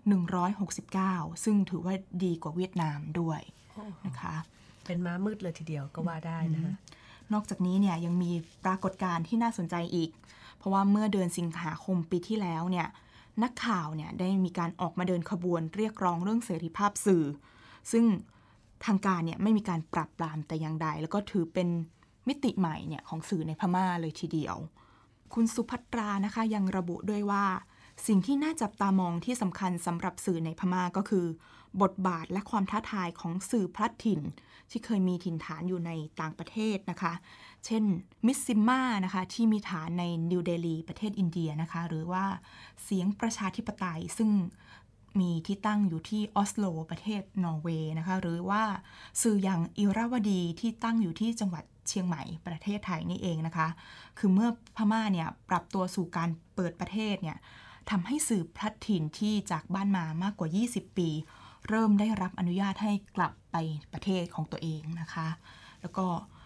169ซึ่งถือว่าดีกว่าเวียดนามด้วยนะคะเป็นม้ามืดเลยทีเดียวก็ว่าได้นะคะนอกจากนี้เนี่ยยังมีปรากฏการณ์ที่น่าสนใจอีกเพราะว่าเมื่อเดือนสิงหาคมปีที่แล้วเนี่ยนักข่าวเนี่ยได้มีการออกมาเดินขบวนเรียกร้องเรื่องเสรีภาพสื่อซึ่งทางการเนี่ยไม่มีการปราบปรามแต่อย่างใดแล้วก็ถือเป็นมิติใหม่เนี่ยของสื่อในพม่าเลยทีเดียวคุณสุภัตรานะคะยังระบุด้วยว่าสิ่งที่น่าจับตามองที่สำคัญสำหรับสื่อในพม่าก็คือบทบาทและความท้าทายของสื่อพลัดถิ่นที่เคยมีถิ่นฐานอยู่ในต่างประเทศนะคะเช่นมิสซิมมานะคะที่มีฐานในนิวเดลีประเทศอินเดียนะคะหรือว่าเสียงประชาธิปไตยซึ่งมีที่ตั้งอยู่ที่ออสโลประเทศนอร์เวย์นะคะหรือว่าสื่ออย่างอิราวดีที่ตั้งอยู่ที่จังหวัดเชียงใหม่ประเทศไทยนี่เองนะคะคือเมื่อพม่าเนี่ยปรับตัวสู่การเปิดประเทศเนี่ยทำให้สื่อพลัดถิ่นที่จากบ้านมามากกว่า20ปีเริ่มได้รับอนุญาตให้กลับไปประเทศของตัวเองนะคะแล้วก็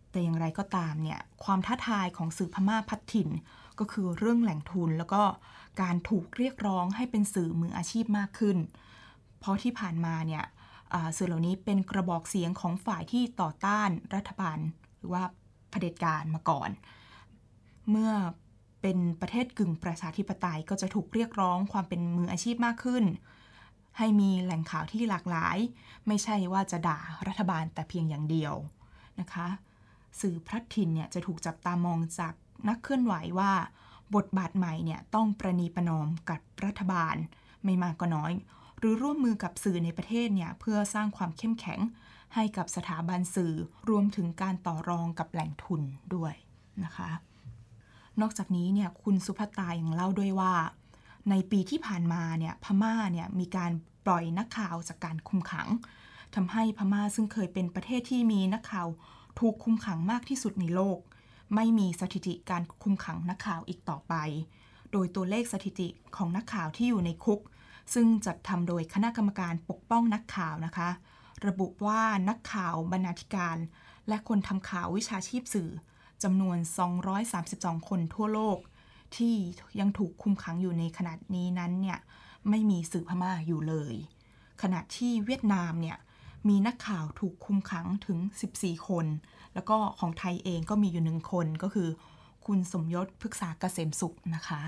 แต่อย่างไรก็ตามเนี่ยความท้าทายของสื่อพม่าพัดถิ่นก็คือเรื่องแหล่งทุนแล้วก็การถูกเรียกร้องให้เป็นสื่อมืออาชีพมากขึ้นเพราะที่ผ่านมาเนี่ยสื่อเหล่านี้เป็นกระบอกเสียงของฝ่ายที่ต่อต้านรัฐบาลหรือว่าเผด็จการมาก่อนเมื่อเป็นประเทศกึ่งประชาธิปไตยก็จะถูกเรียกร้องความเป็นมืออาชีพมากขึ้นให้มีแหล่งข่าวที่หลากหลายไม่ใช่ว่าจะด่ารัฐบาลแต่เพียงอย่างเดียวนะคะสื่อพลัดถิ่นเนี่ยจะถูกจับตามองจากนักเคลื่อนไหวว่าบทบาทใหม่เนี่ยต้องประนีประนอมกับรัฐบาลไม่มากก็น้อยหรือร่วมมือกับสื่อในประเทศเนี่ยเพื่อสร้างความเข้มแข็งให้กับสถาบันสื่อรวมถึงการต่อรองกับแหล่งทุนด้วยนะคะนอกจากนี้เนี่ยคุณสุภัตตายังเล่าด้วยว่าในปีที่ผ่านมาเนี่ยพม่าเนี่ยมีการปล่อยนักข่าวจากการคุมขังทำให้พม่าซึ่งเคยเป็นประเทศที่มีนักข่าวถูกคุมขังมากที่สุดในโลกไม่มีสถิติการคุมขังนักข่าวอีกต่อไปโดยตัวเลขสถิติของนักข่าวที่อยู่ในคุกซึ่งจัดทำโดยคณะกรรมการปกป้องนักข่าวนะคะระบุว่านักข่าวบรรณาธิการและคนทำข่าววิชาชีพสื่อจำนวน232คนทั่วโลกที่ยังถูกคุมขังอยู่ในขณะนี้นั้นเนี่ยไม่มีสื่อพม่าอยู่เลยขณะที่เวียดนามเนี่ยมีนักข่าวถูกคุมขังถึง14คนแล้วก็ของไทยเองก็มีอยู่1คนก็คือคุณสมยศพฤกษาเกษมสุขนะคะ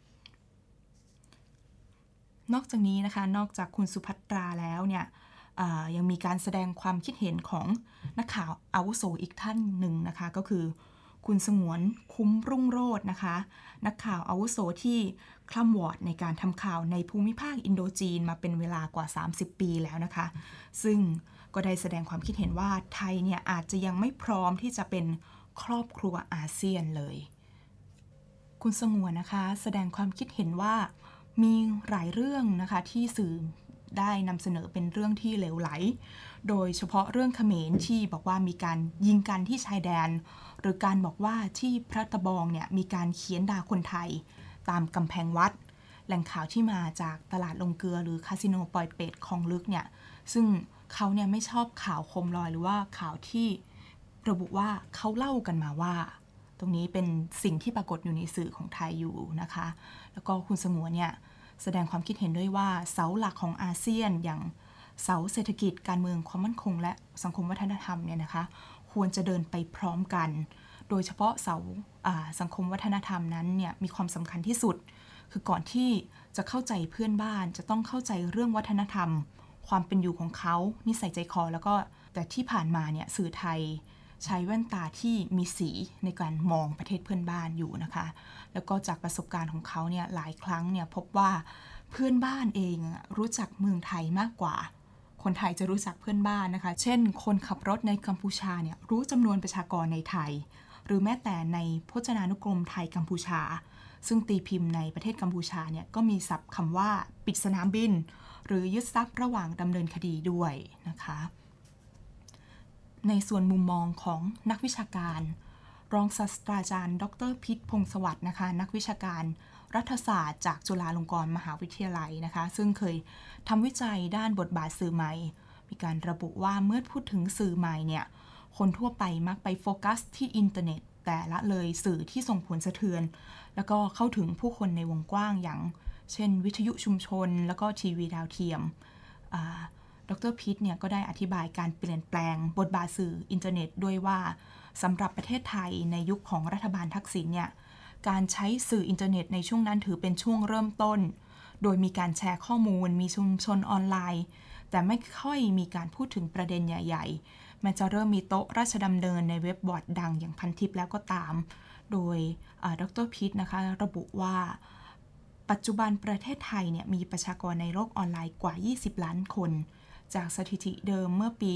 นอกจากนี้นะคะนอกจากคุณสุภัตราแล้วเนี่ยยังมีการแสดงความคิดเห็นของนักข่าวอาวุโสอีกท่านหนึ่งนะคะก็คือคุณสงวนคุ้มรุ่งโรจน์นะคะนักข่าวอาวุโสที่คล่ำวอดในการทำข่าวในภูมิภาคอินโดจีนมาเป็นเวลากว่า30ปีแล้วนะคะซึ่งก็ได้แสดงความคิดเห็นว่าไทยเนี่ยอาจจะยังไม่พร้อมที่จะเป็นครอบครัวอาเซียนเลยคุณสงวนนะคะแสดงความคิดเห็นว่ามีหลายเรื่องนะคะที่สื่อได้นำเสนอเป็นเรื่องที่เหลวไหลโดยเฉพาะเรื่องเขมรที่บอกว่ามีการยิงกันที่ชายแดนหรือการบอกว่าที่พระตะบองเนี่ยมีการเขียนด่าคนไทยตามกำแพงวัดแหล่งข่าวที่มาจากตลาดลงเกลือหรือคาสิโนปอยเปตคลองลึกเนี่ยซึ่งเขาเนี่ยไม่ชอบข่าวโคมลอยหรือว่าข่าวที่ระบุว่าเขาเล่ากันมาว่าตรงนี้เป็นสิ่งที่ปรากฏอยู่ในสื่อของไทยอยู่นะคะแล้วก็คุณสงวนเนี่ยแสดงความคิดเห็นด้วยว่าเสาหลักของอาเซียนอย่างเสาเศรษฐกิจการเมืองความมั่นคงและสังคมวัฒนธรรมเนี่ยนะคะควรจะเดินไปพร้อมกันโดยเฉพาะเสาสังคมวัฒนธรรมนั้นเนี่ยมีความสำคัญที่สุดคือก่อนที่จะเข้าใจเพื่อนบ้านจะต้องเข้าใจเรื่องวัฒนธรรมความเป็นอยู่ของเขานิสัยใจคอแล้วก็แต่ที่ผ่านมาเนี่ยสื่อไทยใช้แว่นตาที่มีสีในการมองประเทศเพื่อนบ้านอยู่นะคะแล้วก็จากประสบการณ์ของเขาเนี่ยหลายครั้งเนี่ยพบว่าเพื่อนบ้านเองรู้จักเมืองไทยมากกว่าคนไทยจะรู้จักเพื่อนบ้านนะคะเช่นคนขับรถในกัมพูชาเนี่ยรู้จำนวนประชากรในไทยหรือแม้แต่ในพจนานุกรมไทยกัมพูชาซึ่งตีพิมพ์ในประเทศกัมพูชาเนี่ยก็มีศัพท์คำว่าปิดสนามบินหรือยึดทรัพย์ระหว่างดำเนินคดีด้วยนะคะในส่วนมุมมองของนักวิชาการรองศาสตราจารย์ดร.พิษพงษ์สวัสดิ์นะคะนักวิชาการรัฐศาสตร์จากจุฬาลงกรณ์มหาวิทยาลัยนะคะซึ่งเคยทำวิจัยด้านบทบาทสื่อใหม่มีการระบุว่าเมื่อพูดถึงสื่อใหม่เนี่ยคนทั่วไปมักไปโฟกัสที่อินเทอร์เน็ตแต่ละเลยสื่อที่ส่งผลสะเทือนแล้วก็เข้าถึงผู้คนในวงกว้างอย่างเช่นวิทยุชุมชนแล้วก็ทีวีดาวเทียมดร.พิษเนี่ยก็ได้อธิบายการเปลี่ยนแปลงบทบาทสื่ออินเทอร์เน็ตด้วยว่าสำหรับประเทศไทยในยุคของรัฐบาลทักษิณเนี่ยการใช้สื่ออินเทอร์เน็ตในช่วงนั้นถือเป็นช่วงเริ่มต้นโดยมีการแชร์ข้อมูลมีชุมชนออนไลน์แต่ไม่ค่อยมีการพูดถึงประเด็นใหญ่ๆแม้จะเริ่มมีโต๊ะราชดำเนินในเว็บบอร์ดดังอย่างพันทิปแล้วก็ตามโดยดร.พิษนะคะระบุว่าปัจจุบันประเทศไทยเนี่ยมีประชากรในโลกออนไลน์กว่า20ล้านคนจากสถิติเดิมเมื่อปี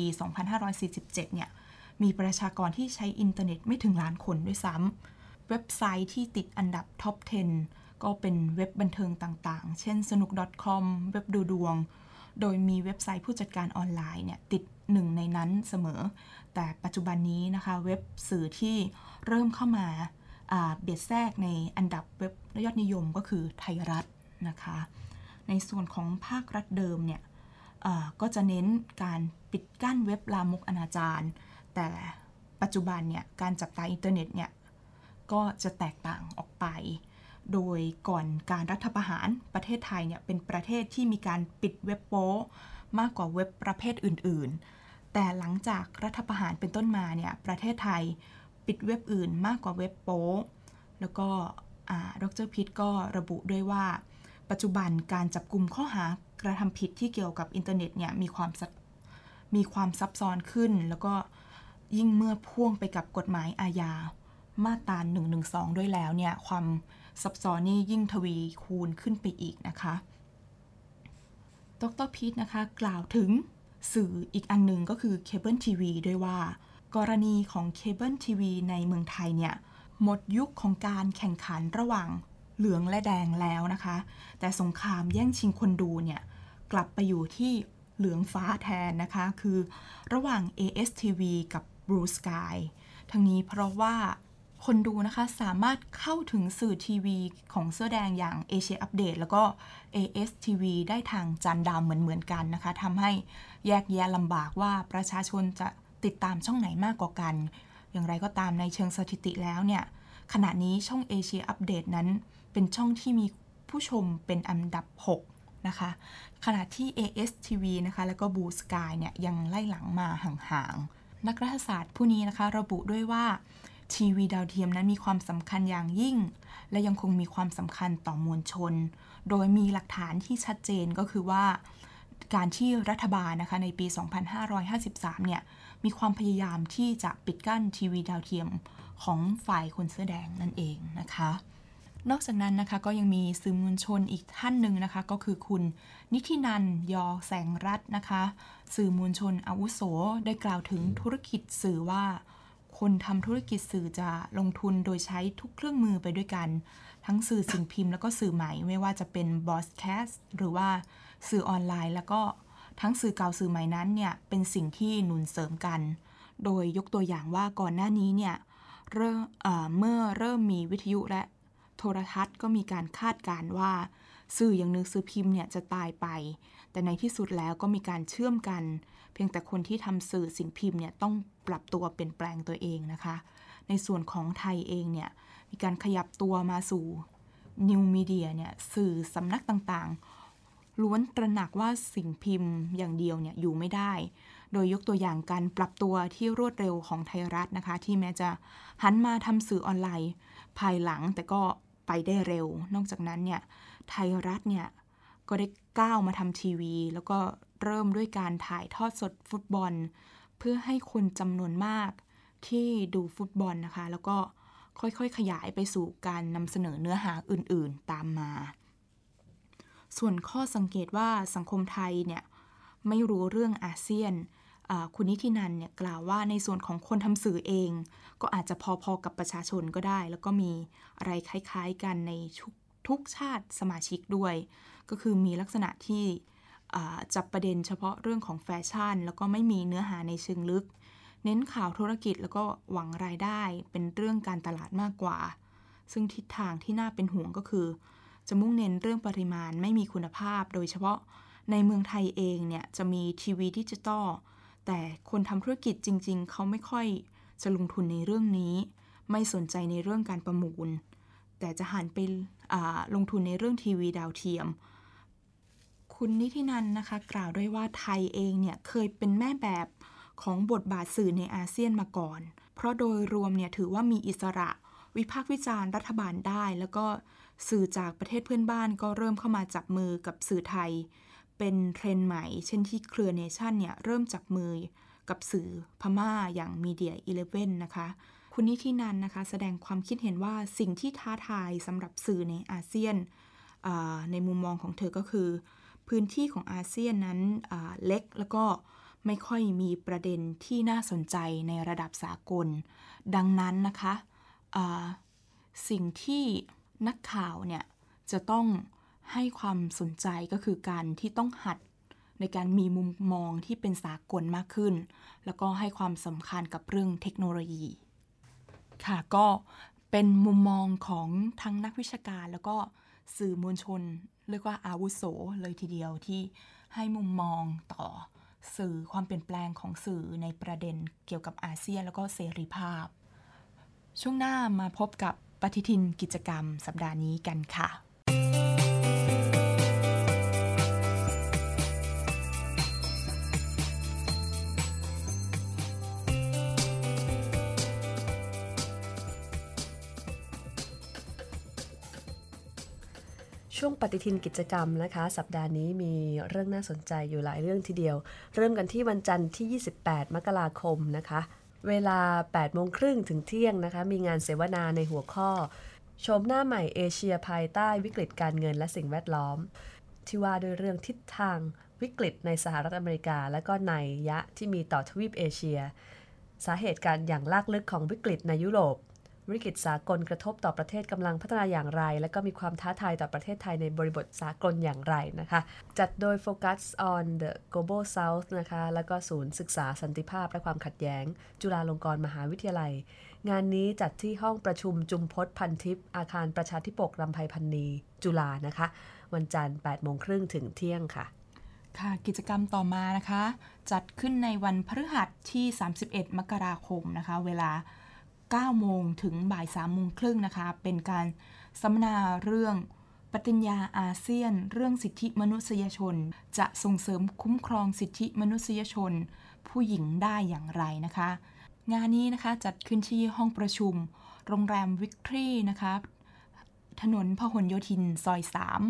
2547 เนี่ยมีประชากรที่ใช้อินเทอร์เน็ตไม่ถึงล้านคนด้วยซ้ำเว็บไซต์ที่ติดอันดับท็อป 10 ก็เป็นเว็บบันเทิงต่างๆเช่นสนุก .com เว็บดูดวงโดยมีเว็บไซต์ผู้จัดการออนไลน์เนี่ยติดหนึ่งในนั้นเสมอแต่ปัจจุบันนี้นะคะเว็บสื่อที่เริ่มเข้ามาเบียดแทรกในอันดับเว็บยอดนิยมก็คือไทยรัฐนะคะในส่วนของภาครัฐเดิมเนี่ยก็จะเน้นการปิดกั้นเว็บลามกอนาจารแต่ปัจจุบันเนี่ยการจับตาอินเทอร์เน็ตเนี่ยก็จะแตกต่างออกไปโดยก่อนการรัฐประหารประเทศไทยเนี่ยเป็นประเทศที่มีการปิดเว็บโป๊มากกว่าเว็บประเภทอื่นๆแต่หลังจากรัฐประหารเป็นต้นมาเนี่ยประเทศไทยปิดเว็บอื่นมากกว่าเว็บโป๊แล้วก็ดร.พิษก็ระบุด้วยว่าปัจจุบันการจับกุมข้อหากระทำผิดที่เกี่ยวกับอินเทอร์เน็ตเนี่ยมีความซับซ้อนขึ้นแล้วก็ยิ่งเมื่อพ่วงไปกับกฎหมายอาญามาตรา112ด้วยแล้วเนี่ยความซับซ้อนนี่ยิ่งทวีคูณขึ้นไปอีกนะคะดร.พิษนะคะกล่าวถึงสื่ออีกอันหนึ่งก็คือเคเบิลทีวีด้วยว่ากรณีของเคเบิลทีวีในเมืองไทยเนี่ยหมดยุคของการแข่งขันระหว่างเหลืองและแดงแล้วนะคะแต่สงครามแย่งชิงคนดูเนี่ยกลับไปอยู่ที่เหลืองฟ้าแทนนะคะคือระหว่าง ASTV กับ Blue Sky ทั้งนี้เพราะว่าคนดูนะคะสามารถเข้าถึงสื่อทีวีของเสื้อแดงอย่าง Asia Update แล้วก็ ASTV ได้ทางจานดำเหมือนกันนะคะทำให้แยกแยะลำบากว่าประชาชนจะติดตามช่องไหนมากกว่ากันอย่างไรก็ตามในเชิงสถิติแล้วเนี่ยขณะนี้ช่อง Asia Update นั้นเป็นช่องที่มีผู้ชมเป็นอันดับ6นะคะขณะที่ ASTV นะคะแล้วก็ Blue Sky เนี่ยยังไล่หลังมาห่างๆนักรัฐศาสตร์ผู้นี้นะคะระบุด้วยว่าทีวีดาวเทียมนั้นมีความสำคัญอย่างยิ่งและยังคงมีความสำคัญต่อมวลชนโดยมีหลักฐานที่ชัดเจนก็คือว่าการที่รัฐบาลนะคะในปี 2553 เนี่ยมีความพยายามที่จะปิดกั้นทีวีดาวเทียมของฝ่ายคนเสื้อแดงนั่นเองนะคะนอกจากนั้นนะคะก็ยังมีสื่อมวลชนอีกท่านหนึ่งนะคะก็คือคุณนิธินันท์ ยอแสงรัตน์นะคะสื่อมวลชนอาวุโสได้กล่าวถึงธุรกิจสื่อว่าคนทำธุรกิจสื่อจะลงทุนโดยใช้ทุกเครื่องมือไปด้วยกันทั้งสื่อสิ่งพิมพ์แล้วก็สื่อใหม่ไม่ว่าจะเป็นบอดแคสต์หรือว่าสื่อออนไลน์แล้วก็ทั้งสื่อเก่าสื่อใหม่นั้นเนี่ยเป็นสิ่งที่หนุนเสริมกันโดยยกตัวอย่างว่าก่อนหน้านี้เนี่ยเมื่อเริ่มมีวิทยุและโทรทัศน์ก็มีการคาดการณ์ว่าสื่ออย่างหนังสือพิมพ์เนี่ยจะตายไปแต่ในที่สุดแล้วก็มีการเชื่อมกันเพียงแต่คนที่ทำสื่อสิ่งพิมพ์เนี่ยต้องปรับตัวเปลี่ยนแปลงตัวเองนะคะในส่วนของไทยเองเนี่ยมีการขยับตัวมาสู่นิวมีเดียเนี่ยสื่อสำนักต่างๆล้วนตระหนักว่าสิ่งพิมพ์อย่างเดียวเนี่ยอยู่ไม่ได้โดยยกตัวอย่างการปรับตัวที่รวดเร็วของไทยรัฐนะคะที่แม้จะหันมาทำสื่อออนไลน์ภายหลังแต่ก็ไปได้เร็วนอกจากนั้นเนี่ยไทยรัฐเนี่ยก็ได้ก้าวมาทำทีวีแล้วก็เริ่มด้วยการถ่ายทอดสดฟุตบอลเพื่อให้คนจำนวนมากที่ดูฟุตบอลนะคะแล้วก็ค่อยๆขยายไปสู่การนำเสนอเนื้อหาอื่นๆตามมาส่วนข้อสังเกตว่าสังคมไทยเนี่ยไม่รู้เรื่องอาเซียนคุณนิธินันท์เนี่ยกล่าวว่าในส่วนของคนทำสื่อเองก็อาจจะพอๆกับประชาชนก็ได้แล้วก็มีอะไรคล้ายๆกันในทุกชาติสมาชิกด้วยก็คือมีลักษณะที่จับประเด็นเฉพาะเรื่องของแฟชั่นแล้วก็ไม่มีเนื้อหาในเชิงลึกเน้นข่าวธุรกิจแล้วก็หวังรายได้เป็นเรื่องการตลาดมากกว่าซึ่งทิศทางที่น่าเป็นห่วงก็คือจะมุ่งเน้นเรื่องปริมาณไม่มีคุณภาพโดยเฉพาะในเมืองไทยเองเนี่ยจะมีทีวีดิจิตอลแต่คนทำธุรกิจจริงๆเขาไม่ค่อยจะลงทุนในเรื่องนี้ไม่สนใจในเรื่องการประมูลแต่จะหันไปลงทุนในเรื่องทีวีดาวเทียมคุณนิธินันท์นะคะกล่าวด้วยว่าไทยเองเนี่ยเคยเป็นแม่แบบของบทบาทสื่อในอาเซียนมาก่อนเพราะโดยรวมเนี่ยถือว่ามีอิสระวิพากษ์วิจารณ์รัฐบาลได้แล้วก็สื่อจากประเทศเพื่อนบ้านก็เริ่มเข้ามาจับมือกับสื่อไทยเป็นเทรนด์ใหม่เช่นที่เครือเนชั่นเนี่ยเริ่มจับมือกับสื่อพม่าอย่าง Media 11 นะคะคุณนิธินันท์นะคะแสดงความคิดเห็นว่าสิ่งที่ท้าทายสำหรับสื่อในอาเซียนในมุมมองของเธอก็คือพื้นที่ของอาเซียนนั้นเล็กแล้วก็ไม่ค่อยมีประเด็นที่น่าสนใจในระดับสากลดังนั้นนะคะสิ่งที่นักข่าวเนี่ยจะต้องให้ความสนใจก็คือการที่ต้องหัดในการมีมุมมองที่เป็นสากลมากขึ้นแล้วก็ให้ความสำคัญกับเรื่องเทคโนโลยีค่ะก็เป็นมุมมองของทั้งนักวิชาการแล้วก็สื่อมวลชนเรียกว่าอาวุโสเลยทีเดียวที่ให้มุมมองต่อสื่อความเปลี่ยนแปลงของสื่อในประเด็นเกี่ยวกับอาเซียนแล้วก็เสรีภาพช่วงหน้ามาพบกับปฏิทินกิจกรรมสัปดาห์นี้กันค่ะช่วงปฏิทินกิจกรรมนะคะสัปดาห์นี้มีเรื่องน่าสนใจอยู่หลายเรื่องทีเดียวเริ่มกันที่วันจันทร์ที่28มกราคมนะคะเวลา 8:30 นถึงเที่ยงนะคะมีงานเสวนาในหัวข้อโฉมหน้าใหม่เอเชียภายใต้วิกฤตการเงินและสิ่งแวดล้อมที่ว่าด้วยเรื่องทิศทางวิกฤตในสหรัฐอเมริกาและก็นัยยะที่มีต่อทวีปเอเชียสาเหตุการอย่างลากลึกของวิกฤตในยุโรปวิกฤตสากลกระทบต่อประเทศกำลังพัฒนาอย่างไรและก็มีความท้าทายต่อประเทศไทยในบริบทสากลอย่างไรนะคะจัดโดย Focus on the Global South นะคะแล้วก็ศูนย์ศึกษาสันติภาพและความขัดแย้งจุฬาลงกรณ์มหาวิทยาลัยงานนี้จัดที่ห้องประชุมจุมพศพันทิพย์อาคารประชาธิปกรำไพพรรณีจุฬานะคะวันจันทร์ 8:30 นถึงเที่ยงค่ะค่ะกิจกรรมต่อมานะคะจัดขึ้นในวันพฤหัสที่31มกราคมนะคะเวลา9 โมงถึงบ่าย 3 โมงครึ่งนะคะเป็นการสัมมนาเรื่องปฏิญญาอาเซียนเรื่องสิทธิมนุษยชนจะส่งเสริมคุ้มครองสิทธิมนุษยชนผู้หญิงได้อย่างไรนะคะงานนี้นะคะจัดขึ้นที่ห้องประชุมโรงแรมวิกตอรี่นะคะถนนพหลโยธินซอย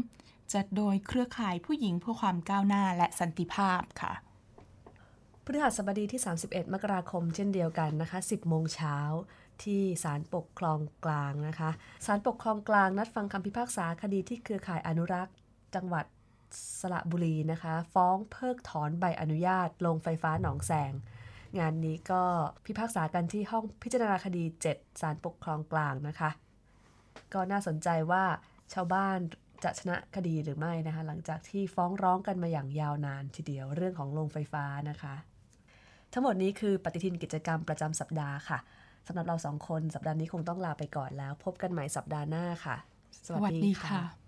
3จัดโดยเครือข่ายผู้หญิงเพื่อความก้าวหน้าและสันติภาพค่ะพฤหัสบดีที่31มกราคมเช่นเดียวกันนะคะ 10 โมงเช้าที่ศาลปกครองกลางนะคะศาลปกครองกลางนัดฟังคำพิพากษาคดีที่เครือข่ายอนุรักษ์จังหวัดสระบุรีนะคะฟ้องเพิกถอนใบอนุญาตโรงไฟฟ้าหนองแสงงานนี้ก็พิพากษากันที่ห้องพิจารณาคดี7ศาลปกครองกลางนะคะก็น่าสนใจว่าชาวบ้านจะชนะคดีหรือไม่นะคะหลังจากที่ฟ้องร้องกันมาอย่างยาวนานทีเดียวเรื่องของโรงไฟฟ้านะคะทั้งหมดนี้คือปฏิทินกิจกรรมประจำสัปดาห์ค่ะสำหรับเรา2 คนสัปดาห์นี้คงต้องลาไปก่อนแล้วพบกันใหม่สัปดาห์หน้าค่ะสวัสดีค่ะ